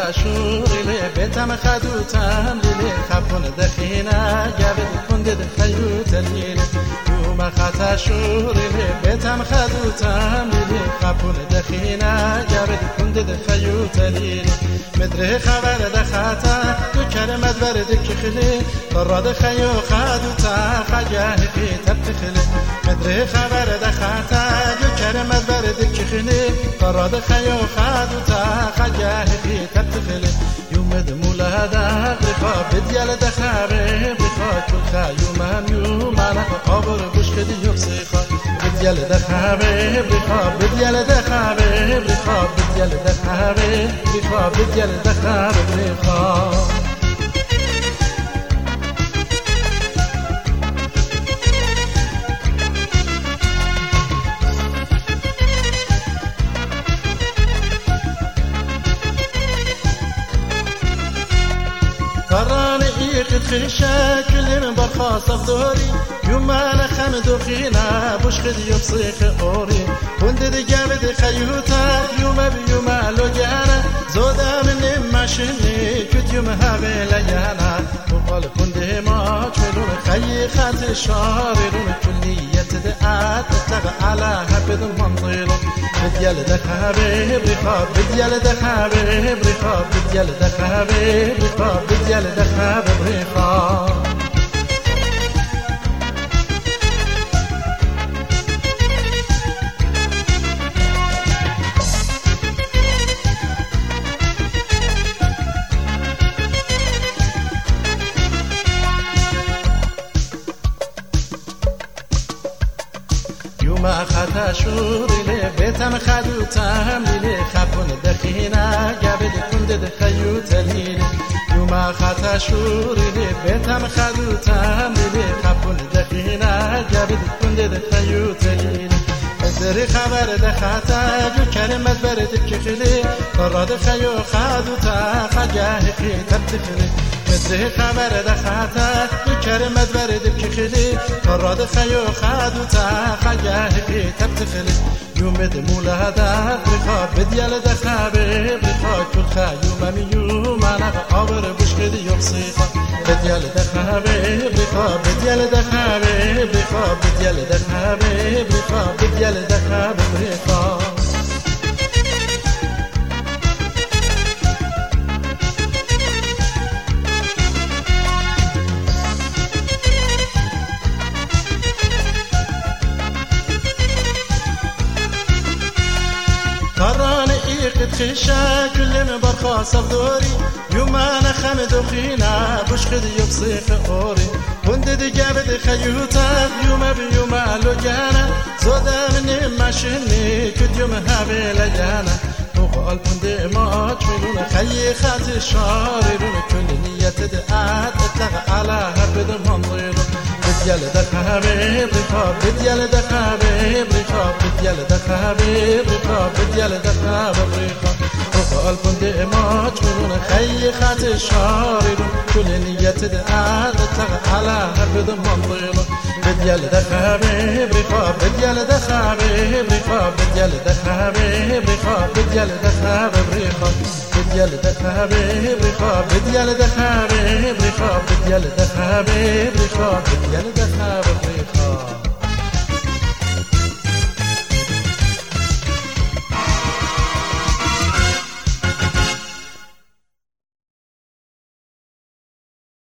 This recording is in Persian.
خاتشوری لی بیتم خدوتم لیلی خبون دخینا گبد کنده دخیوت لیلی یوم خاتشوری لی بیتم خدوتم لیلی خبون دخینا گبد کنده دخیوت لیلی مدره خبر دخاتا دو کرمت برد کخلی براد خیو خدوتا خجاه فی تبتخلی مدره خبر دخاتا دو کرمت برد کخلی براد خیو خدوتا خجاه فی تبتخلی يوم دمولا دا برخا بديال دخابه برخا كل خيوم هم يوم أنا قابر بشكدي يبصيخا بديال دخابه برخا بديال دخابه برخا بديال دخابه برخا بديال دخابه برخا فراني إيقد خيشا كل من برخا صفدوري يوم أنا خمد وخينا بوش خدي يبصيخ أوري كنت دي جامد خيوتا يوم بيوم لجانا زودا من ماشيني كنت يوم هابي لجانا وقال كنت ما تملون خي خات شاررون كلية دقات تتلغى على هبد المنظيرون بديال دخابي برخا بديال دخابي برخا بديال دخابي برخا بديال دخابي برخا يوم خاتشوری لی بیتم خدوتم لیلی خبون دخینا گبد کند دخیوت لیلی يوم خاتشوری لی بیتم خدوتم لیلی خبون دخینا گبد کند دخیوت لیلی ازری خبر دخاتا جو کلمت برد کخلی فراد خیو خدوتا خجاه فی تبتخلی ازری خبر دخاتا جو کلمت برد کخلی فراد خیو خدوتا خجاه فی تبتخلی يوم دمولا دا برخا بديال دخابه برخا كل خيوم يوم أنا قابر بشكدي يبصيخا بديال دخابه برخا بديال دخابه برخا بديال دخابه برخا بديال دخابه برخا فراني إيقد خيشا كل من برخا صفدوري يوم أنا خمد وخينا بوش خدي يبصيخ أوري كنت دي جابد خيوتا يوم بيوم لجانا زودا مني ماشيني كد يوم هابي لجانا وقال كنت ما تملون خي خات الشاررون كل نية دقات اتلغى على هبد منظرون بديال دخابي برخا بديال دخابي برخا بديال دخابي برخا بديال دخابي برخا وقال كنت ما تملون خي خات الشاررون كل نية دقات اتلغى على هبد منظرون بديال دخابي برخا بديال دخابي برخا بديال دخابي برخا بديال دخابي برخا بديال دخابي برخا بديال دخابي برخا بديال دخابي برخا بديال دخابي برخا